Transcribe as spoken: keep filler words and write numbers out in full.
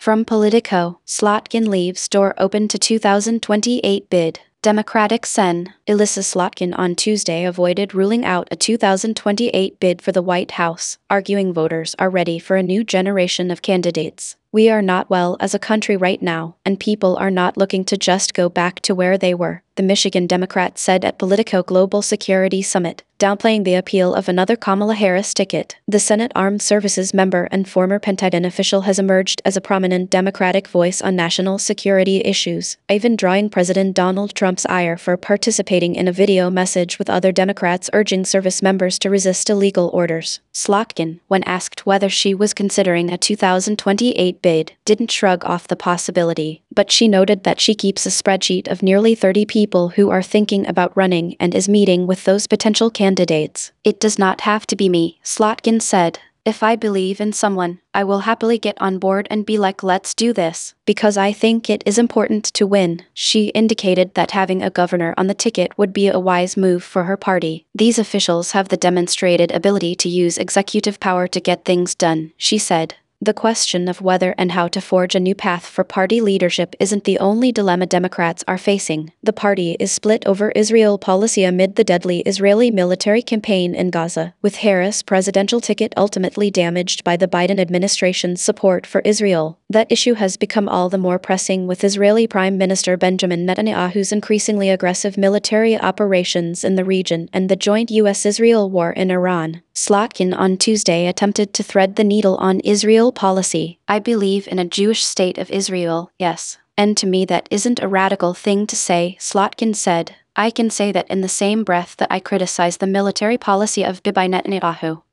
From Politico, Slotkin leaves door open to two thousand twenty-eight bid. Democratic Sen. Elissa Slotkin on Tuesday avoided ruling out a two thousand twenty-eight bid for the White House, arguing voters are ready for a new generation of candidates. We are not well as a country right now, and people are not looking to just go back to where they were, the Michigan Democrat said at Politico Global Security Summit, downplaying the appeal of another Kamala Harris ticket. The Senate Armed Services member and former Pentagon official has emerged as a prominent Democratic voice on national security issues, even drawing President Donald Trump's ire for participating in a video message with other Democrats urging service members to resist illegal orders. Slotkin, when asked whether she was considering a two thousand twenty-eight bid, didn't shrug off the possibility, but she noted that she keeps a spreadsheet of nearly thirty people who are thinking about running and is meeting with those potential candidates. It does not have to be me, Slotkin said. If I believe in someone, I will happily get on board and be like, let's do this, because I think it is important to win. She indicated that having a governor on the ticket would be a wise move for her party. These officials have the demonstrated ability to use executive power to get things done, she said. The question of whether and how to forge a new path for party leadership isn't the only dilemma Democrats are facing. The party is split over Israel policy amid the deadly Israeli military campaign in Gaza, with Harris' presidential ticket ultimately damaged by the Biden administration's support for Israel. That issue has become all the more pressing with Israeli Prime Minister Benjamin Netanyahu's increasingly aggressive military operations in the region and the joint U S Israel war in Iran. Slotkin on Tuesday attempted to thread the needle on Israel policy. I believe in a Jewish state of Israel, yes. And to me that isn't a radical thing to say, Slotkin said. I can say that in the same breath that I criticize the military policy of Bibi Netanyahu.